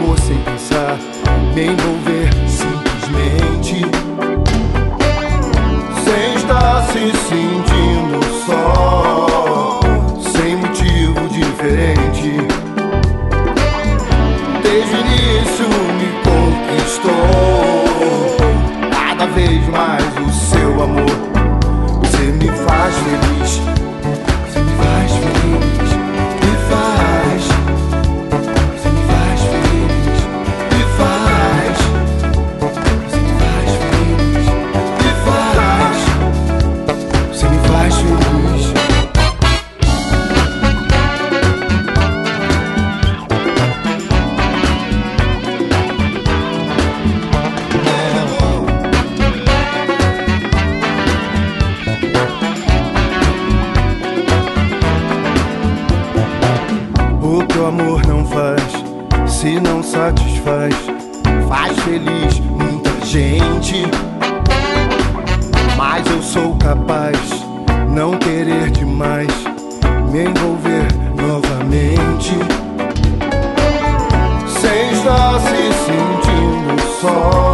amor sem pensar, me envolver simplesmente, sem estar se sentindo só, sem motivo diferente. Desde o início me conquistou, cada vez mais o seu amor. Você me faz feliz, você me faz feliz, me faz. Você me faz feliz, me faz. Você me faz feliz, me faz. Você me faz feliz. O que o amor não faz, se não satisfaz, faz feliz muita gente. Mas eu sou capaz, não querer demais, me envolver novamente, sem estar se sentindo só,